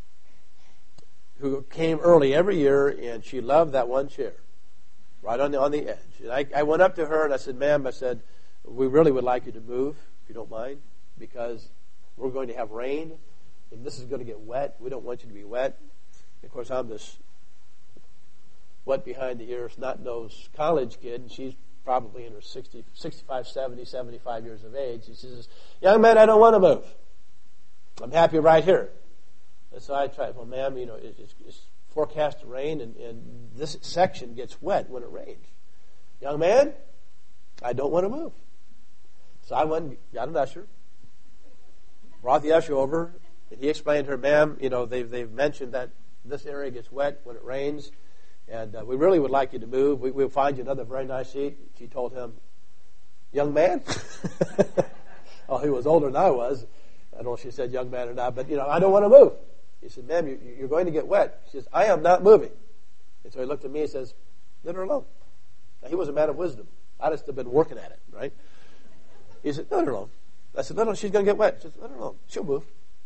who came early every year, and she loved that one chair right on the edge. And I went up to her and I said, "Ma'am," I said, "we really would like you to move, if you don't mind, because we're going to have rain, and this is going to get wet. We don't want you to be wet." Of course, I'm this wet behind the ears, snot-nosed college kid, and she's probably in her 60, 65, 70, 75 years of age. She says, "Young man, I don't want to move. I'm happy right here." And so I tried, "Well, ma'am, it's forecast to rain, and this section gets wet when it rains. Young man, I don't want to move." So I went and got an usher, brought the usher over, and he explained to her, "Ma'am, they've mentioned that this area gets wet when it rains, and we really would like you to move. We'll find you another very nice seat." She told him, "Young man?" Oh, he was older than I was. I don't know if she said young man or not, but, "I don't want to move." He said, "Ma'am, you're going to get wet." She says, "I am not moving." And so he looked at me and says, "Let her alone." Now, he was a man of wisdom. I'd have still been working at it, right? He said, "Let her alone." I said, "No, she's going to get wet." She said, "Let her alone. She'll move."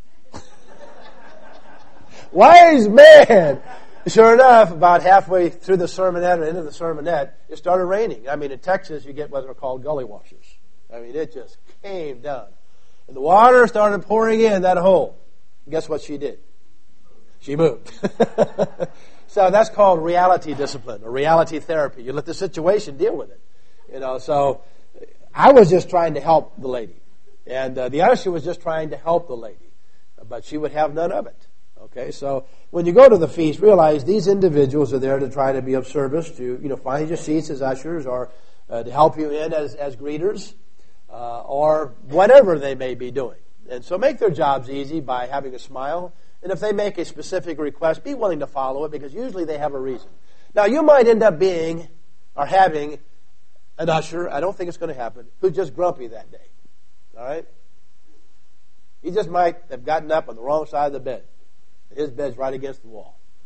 Wise man! Sure enough, about halfway through the sermonette or into the sermonette, it started raining. I mean, in Texas, you get what are called gully washers. I mean, it just came down. And the water started pouring in that hole. And guess what she did? She moved. So that's called reality discipline or reality therapy. You let the situation deal with it. So I was just trying to help the lady. And the usher was just trying to help the lady. But she would have none of it. Okay, so when you go to the feast, realize these individuals are there to try to be of service, to find your seats as ushers, or to help you in as greeters, or whatever they may be doing. And so make their jobs easy by having a smile. And if they make a specific request, be willing to follow it, because usually they have a reason. Now, you might end up being or having an usher, I don't think it's going to happen, who's just grumpy that day. All right? He just might have gotten up on the wrong side of the bed. His bed's right against the wall.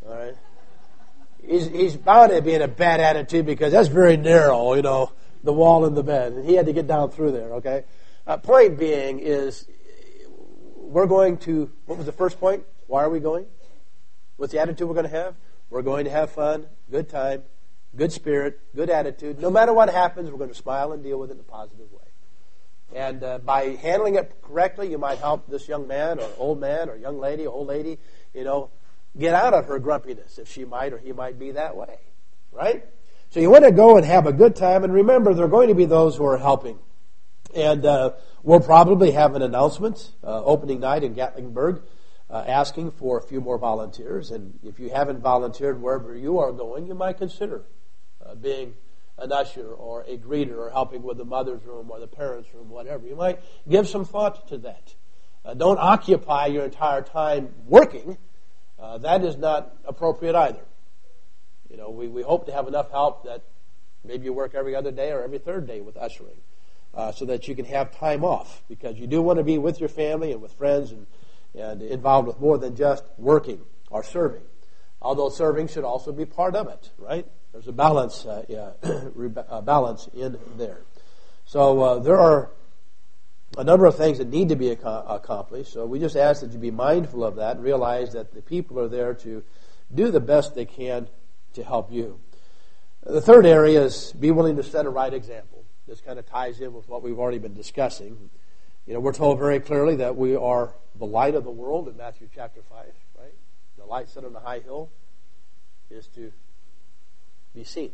All right? He's bound to be in a bad attitude because that's very narrow, the wall in the bed. And he had to get down through there, okay? Point being is we're going to, what was the first point? Why are we going? What's the attitude we're going to have? We're going to have fun, good time, good spirit, good attitude. No matter what happens, we're going to smile and deal with it in a positive way. And by handling it correctly, you might help this young man or old man or young lady, old lady, get out of her grumpiness if she might or he might be that way, right? So you want to go and have a good time, and remember, there are going to be those who are helping. And we'll probably have an announcement, opening night in Gatlinburg, asking for a few more volunteers. And if you haven't volunteered wherever you are going, you might consider being an usher or a greeter or helping with the mother's room or the parents' room, whatever. You might give some thought to that. Don't occupy your entire time working. That is not appropriate either. We hope to have enough help that maybe you work every other day or every third day with ushering so that you can have time off, because you do want to be with your family and with friends and involved with more than just working or serving. Although serving should also be part of it, right? There's a balance, balance in there. So there are a number of things that need to be accomplished. So we just ask that you be mindful of that and realize that the people are there to do the best they can to help you. The third area is be willing to set a right example. This kind of ties in with what we've already been discussing. We're told very clearly that we are the light of the world in Matthew chapter 5, right? The light set on a high hill is to be seen.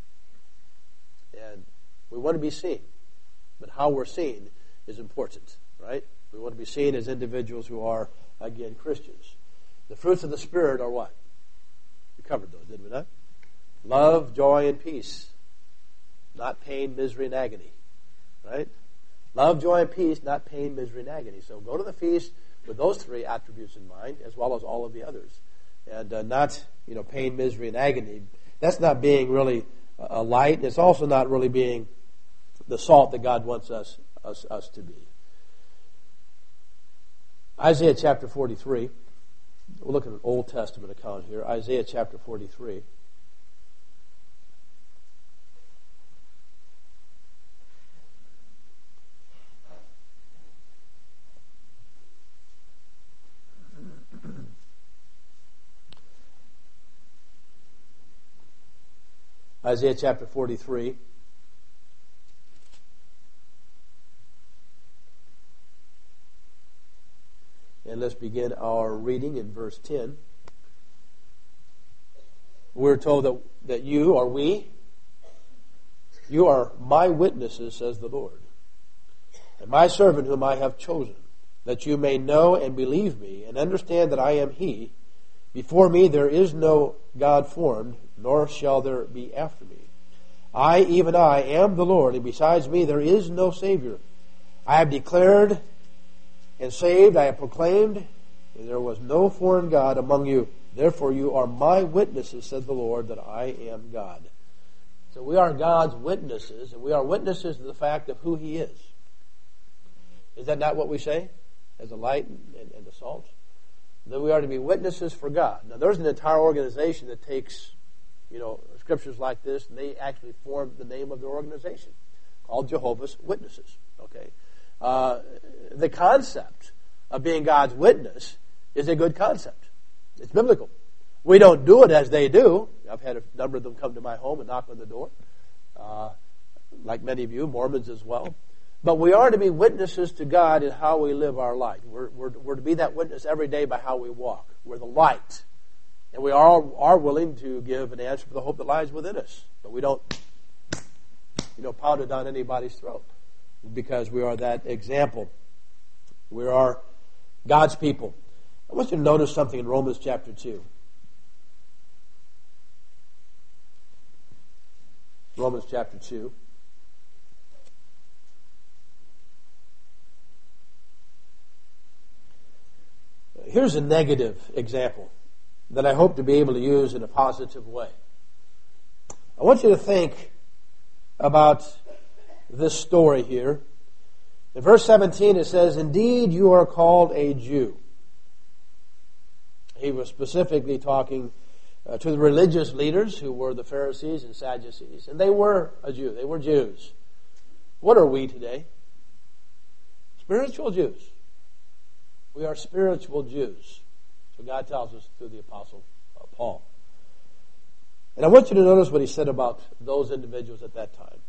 And we want to be seen. But how we're seen is important, right? We want to be seen as individuals who are, again, Christians. The fruits of the Spirit are what? We covered those, did we not? Love, joy, and peace. Not pain, misery, and agony. Right? Love, joy, and peace, not pain, misery, and agony. So go to the feast with those three attributes in mind, as well as all of the others. And not, pain, misery, and agony. That's not being really a light. It's also not really being the salt that God wants us to be. Isaiah chapter 43. We'll look at an Old Testament account here. Isaiah chapter 43. Isaiah chapter 43. And let's begin our reading in verse 10. We're told that you are my witnesses, says the Lord, and my servant whom I have chosen, that you may know and believe me and understand that I am He. Before me there is no God formed, nor shall there be after me. I, even I, am the Lord, and besides me there is no Savior. I have declared and saved, I have proclaimed, and there was no foreign God among you. Therefore you are my witnesses, said the Lord, that I am God. So we are God's witnesses, and we are witnesses to the fact of who He is. Is that not what we say? As the light and the salt? That we are to be witnesses for God. Now there's an entire organization that takes, scriptures like this, and they actually form the name of their organization, called Jehovah's Witnesses. Okay? The concept of being God's witness is a good concept. It's biblical. We don't do it as they do. I've had a number of them come to my home and knock on the door, like many of you, Mormons as well. But we are to be witnesses to God in how we live our life. We're to be that witness every day by how we walk. We're the light. And we are willing to give an answer for the hope that lies within us. But we don't, pound it down anybody's throat, because we are that example. We are God's people. I want you to notice something in Romans chapter 2. Romans chapter 2. Here's a negative example that I hope to be able to use in a positive way. I want you to think about this story here. In verse 17 it says, "Indeed you are called a Jew." He was specifically talking to the religious leaders who were the Pharisees and Sadducees. And they were a Jew. They were Jews. What are we today? Spiritual Jews. We are spiritual Jews. So God tells us through the Apostle Paul. And I want you to notice what he said about those individuals at that time.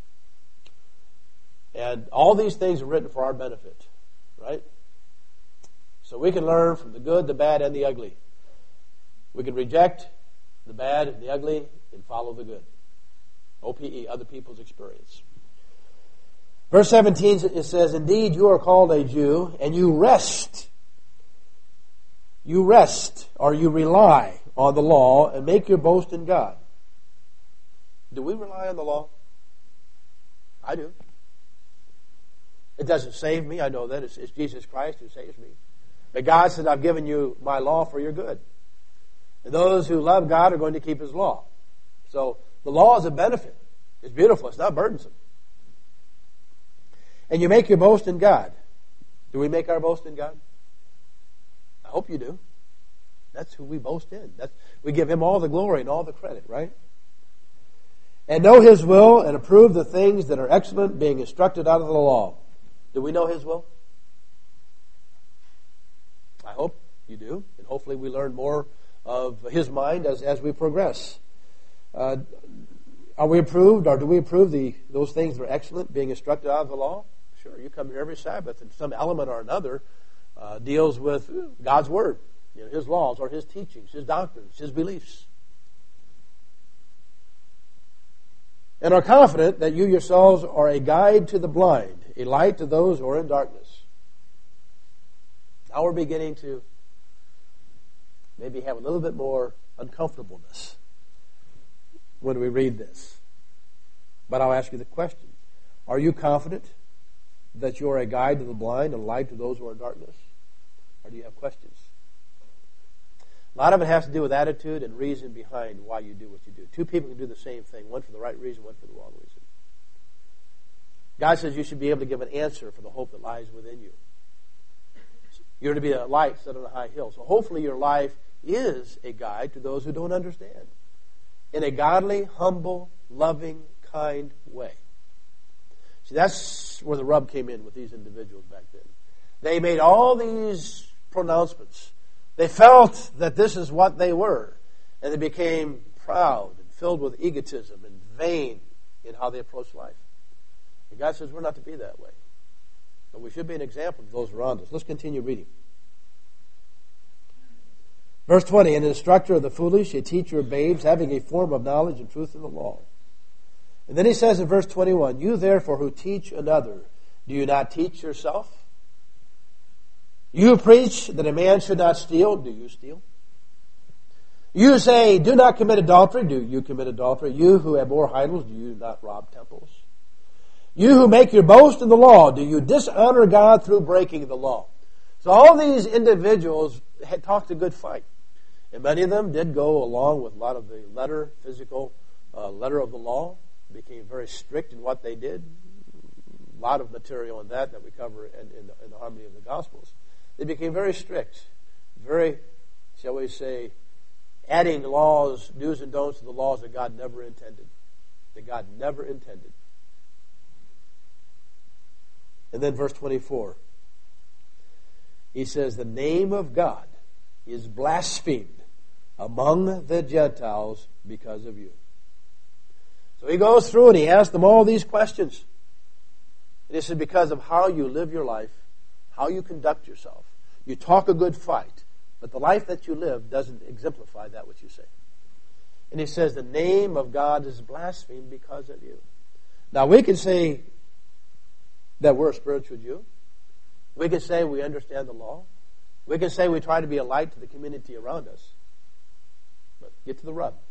And all these things are written for our benefit, right? So we can learn from the good, the bad, and the ugly. We can reject the bad and the ugly and follow the good. OPE, other people's experience. Verse 17, it says, "Indeed, you are called a Jew, and you rest. You rest, or you rely on the law, and make your boast in God." Do we rely on the law? I do. It doesn't save me. I know that. It's Jesus Christ who saves me. But God said, "I've given you my law for your good." And those who love God are going to keep His law. So the law is a benefit. It's beautiful. It's not burdensome. And you make your boast in God. Do we make our boast in God? I hope you do. That's who we boast in. We give Him all the glory and all the credit, right? "And know His will and approve the things that are excellent, being instructed out of the law." Do we know His will? I hope you do. And hopefully we learn more of His mind as we progress. Are we approved, or do we approve those things that are excellent, being instructed out of the law? Sure, you come here every Sabbath, and some element or another deals with God's Word, His laws, or His teachings, His doctrines, His beliefs. "And are confident that you yourselves are a guide to the blind, a light to those who are in darkness." Now we're beginning to maybe have a little bit more uncomfortableness when we read this. But I'll ask you the question. Are you confident that you are a guide to the blind and a light to those who are in darkness? Or do you have questions? A lot of it has to do with attitude and reason behind why you do what you do. Two people can do the same thing, one for the right reason, one for the wrong reason. God says you should be able to give an answer for the hope that lies within you. You're to be a light set on a high hill. So hopefully your life is a guide to those who don't understand. In a godly, humble, loving, kind way. See, that's where the rub came in with these individuals back then. They made all these pronouncements. They felt that this is what they were. And they became proud and filled with egotism and vain in how they approached life. And God says we're not to be that way. But we should be an example to those around us. Let's continue reading. Verse 20, "An instructor of the foolish, a teacher of babes, having a form of knowledge and truth in the law." And then he says in verse 21, "You therefore who teach another, do you not teach yourself? You preach that a man should not steal, do you steal? You say, do not commit adultery, do you commit adultery? You who abhor idols, do you not rob temples? You who make your boast in the law, do you dishonor God through breaking the law?" So all these individuals had talked a good fight. And many of them did go along with a lot of the physical letter of the law, became very strict in what they did. A lot of material in that we cover in the Harmony of the Gospels. They became very strict, very, shall we say, adding laws, do's and don'ts to the laws that God never intended. That God never intended. And then verse 24, he says, "The name of God is blasphemed among the Gentiles because of you." So he goes through and he asks them all these questions. And he said, because of how you live your life, how you conduct yourself. You talk a good fight, but the life that you live doesn't exemplify that which you say. And he says, the name of God is blasphemed because of you. Now we can say that we're a spiritual Jew. We can say we understand the law. We can say we try to be a light to the community around us. But get to the rub.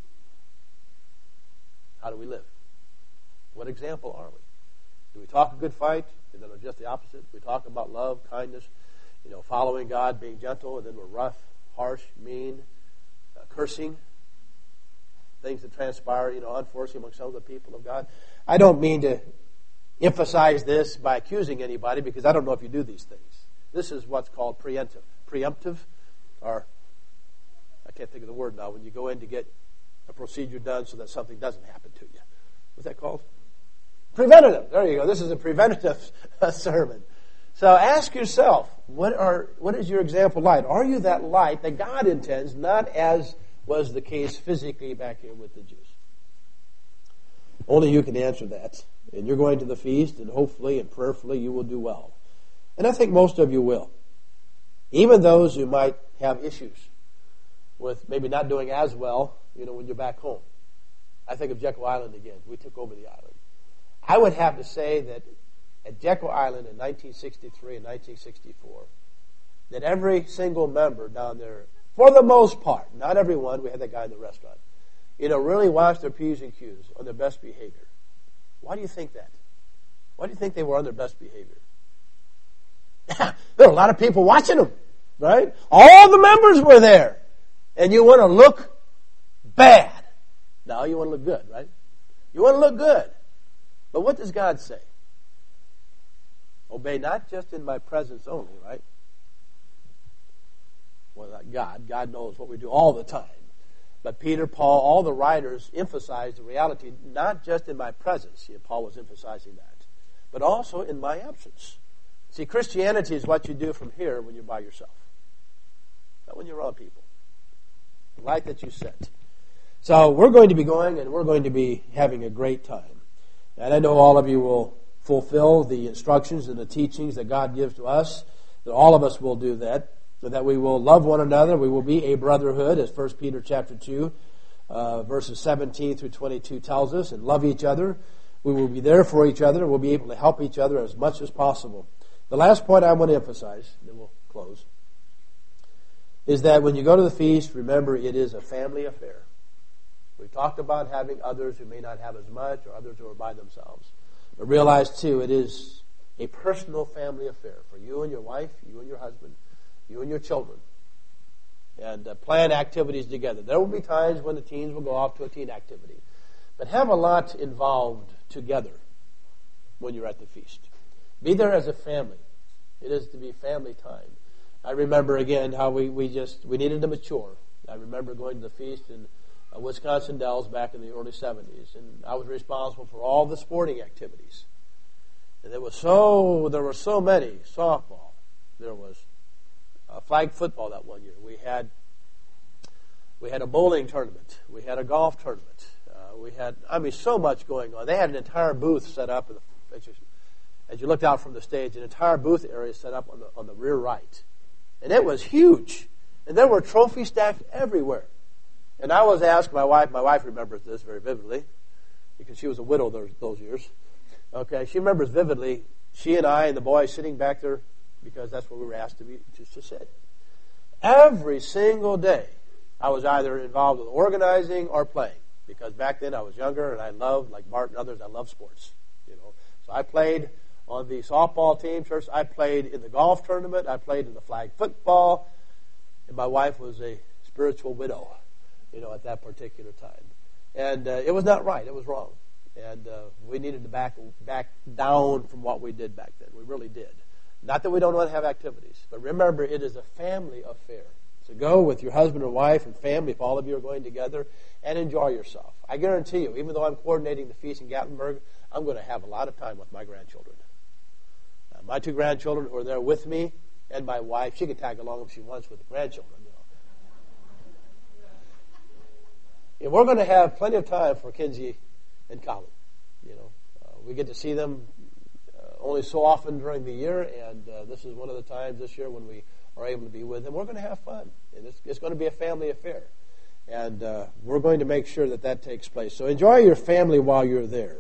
How do we live? What example are we? Do we talk a good fight, and then we're just the opposite? We talk about love, kindness, following God, being gentle, and then we're rough, harsh, mean, cursing, things that transpire, unfortunately, among some of the people of God. I don't mean to emphasize this by accusing anybody, because I don't know if you do these things. This is what's called preemptive or can't think of the word now, when you go in to get a procedure done so that something doesn't happen to you. What's that called? Preventative. There you go. This is a preventative sermon. So ask yourself, what is your example light? Are you that light that God intends, not as was the case physically back here with the Jews? Only you can answer that. And you're going to the feast, and hopefully and prayerfully you will do well. And I think most of you will. Even those who might have issues with maybe not doing as well, when you're back home. I think of Jekyll Island again. We took over the island. I would have to say that at Jekyll Island in 1963 and 1964, that every single member down there, for the most part, not everyone, we had that guy in the restaurant, really watched their P's and Q's on their best behavior. Why do you think that? Why do you think they were on their best behavior? There were a lot of people watching them, right? All the members were there. And you want to look bad. No, you want to look good, right? You want to look good. But what does God say? Obey not just in my presence only, right? Well, not God. God knows what we do all the time. But Peter, Paul, all the writers emphasize the reality, not just in my presence. Paul was emphasizing that. But also in my absence. See, Christianity is what you do from here when you're by yourself. Not when you're around people. The light that you set. So we're going to be going and we're going to be having a great time. And I know all of you will fulfill the instructions and the teachings that God gives to us. That all of us will do that. So that we will love one another. We will be a brotherhood, as 1 Peter chapter 2, verses 17 through 22 tells us, and love each other. We will be there for each other. We'll be able to help each other as much as possible. The last point I want to emphasize, then we'll close, is that when you go to the feast, remember it is a family affair. We've talked about having others who may not have as much or others who are by themselves. But realize, too, it is a personal family affair for you and your wife, you and your husband, you and your children. And plan activities together. There will be times when the teens will go off to a teen activity. But have a lot involved together when you're at the feast. Be there as a family. It is to be family time. I remember again how we needed to mature. I remember going to the feast in Wisconsin Dells back in the early 70s, and I was responsible for all the sporting activities. And there were so many. Softball. There was flag football that one year. We had a bowling tournament. We had a golf tournament. We had so much going on. They had an entire booth set up as you looked out from the stage, an entire booth area set up on the rear right. And it was huge. And there were trophies stacked everywhere. And I was asked, my wife remembers this very vividly, because she was a widow those years. Okay, she remembers vividly, she and I and the boys sitting back there, because that's where we were asked to sit. Every single day, I was either involved with organizing or playing, because back then I was younger and I loved, like Bart and others, I loved sports. So I played on the softball team, church. I played in the golf tournament. I played in the flag football. And my wife was a spiritual widow, at that particular time. And it was not right. It was wrong. And we needed to back down from what we did back then. We really did. Not that we don't want to have activities, but remember, it is a family affair. So go with your husband or wife and family, if all of you are going together, and enjoy yourself. I guarantee you, even though I'm coordinating the feast in Gatlinburg, I'm going to have a lot of time with my grandchildren. My two grandchildren who are there with me, and my wife, she can tag along if she wants with the grandchildren. And we're going to have plenty of time for Kinsey and Colin. We get to see them only so often during the year, and this is one of the times this year when we are able to be with them. We're going to have fun, and it's going to be a family affair. And we're going to make sure that takes place. So enjoy your family while you're there.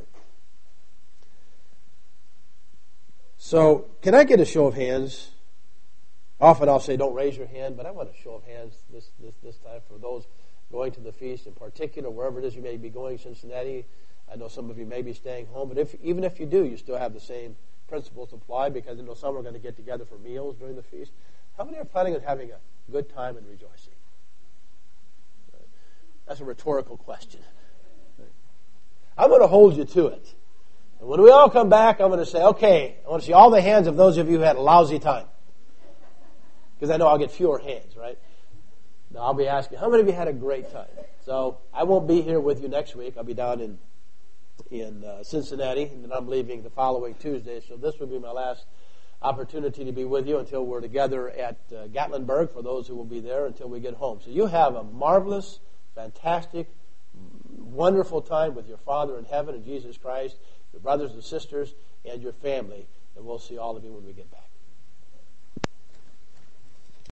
So can I get a show of hands? Often I'll say don't raise your hand, but I want a show of hands this time for those going to the feast in particular, wherever it is you may be going, Cincinnati. I know some of you may be staying home, but even if you do, you still have the same principles apply, because I know some are going to get together for meals during the feast. How many are planning on having a good time and rejoicing? That's a rhetorical question. I'm going to hold you to it. And when we all come back, I'm going to say, okay, I want to see all the hands of those of you who had a lousy time. Because I know I'll get fewer hands, right? Now, I'll be asking, how many of you had a great time? So I won't be here with you next week. I'll be down in Cincinnati, and then I'm leaving the following Tuesday. So this will be my last opportunity to be with you until we're together at Gatlinburg, for those who will be there until we get home. So you have a marvelous, fantastic, wonderful time with your Father in heaven and Jesus Christ, your brothers and sisters, and your family. And we'll see all of you when we get back.